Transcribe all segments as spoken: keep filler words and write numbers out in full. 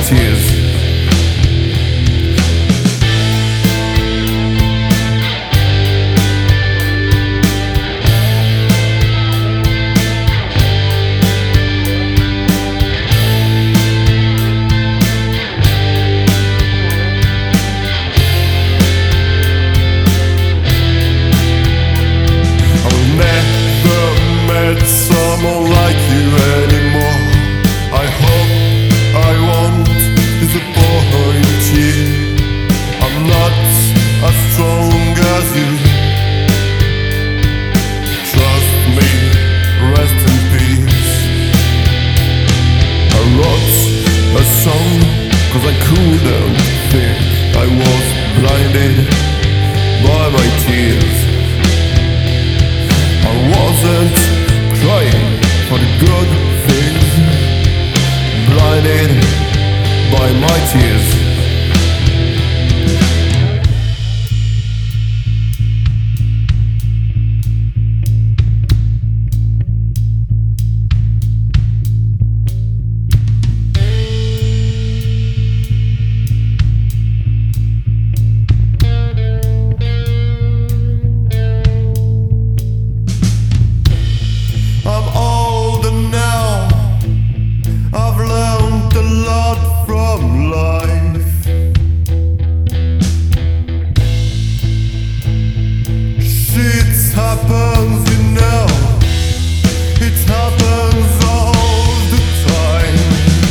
tears. Someone like you anymore. I hope I won't disappoint you. I'm not as strong as you. Trust me, rest in peace. I wrote a song cause I couldn't think. I was blinded by my tears. I wasn't crying for the good things, blinded by my tears. Happens, you know, it happens all the time.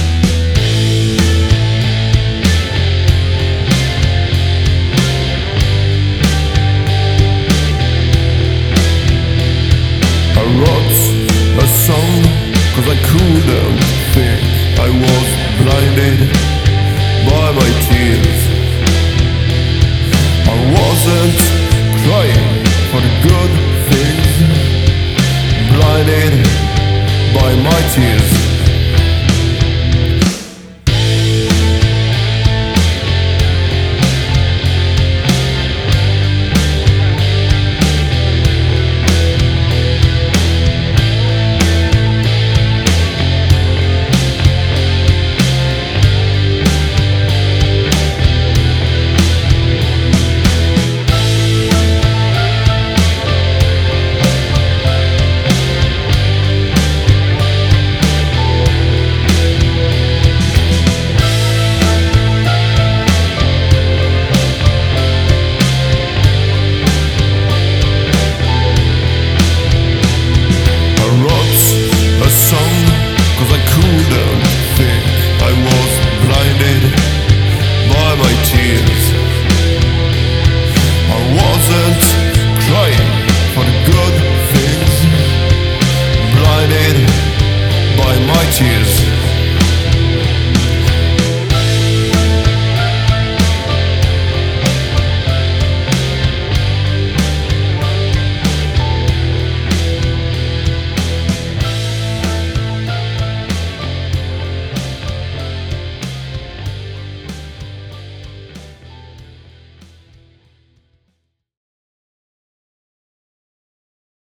I wrote a song cause I couldn't think. I was blinded by my tears. I wasn't crying for the good things, blinded by my tears. Cheers.